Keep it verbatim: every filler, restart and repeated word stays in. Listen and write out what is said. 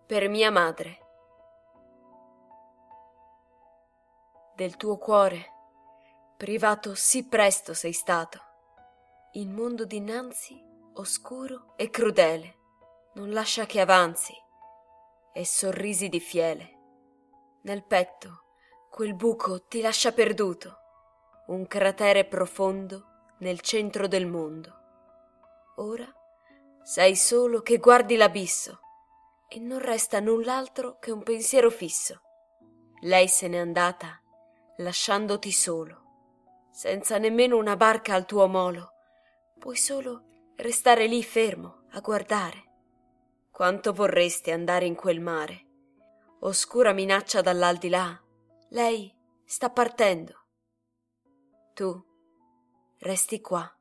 Per mia madre. Del tuo cuore, privato sì presto sei stato. Il mondo dinanzi, oscuro e crudele, non lascia che avanzi, e sorrisi di fiele. Nel petto, quel buco ti lascia perduto, un cratere profondo nel centro del mondo. Ora sei solo che guardi l'abisso, e non resta null'altro che un pensiero fisso. Lei se n'è andata, lasciandoti solo, senza nemmeno una barca al tuo molo. Puoi solo restare lì fermo a guardare. Quanto vorresti andare in quel mare? Oscura minaccia dall'aldilà. Lei sta partendo. Tu resti qua.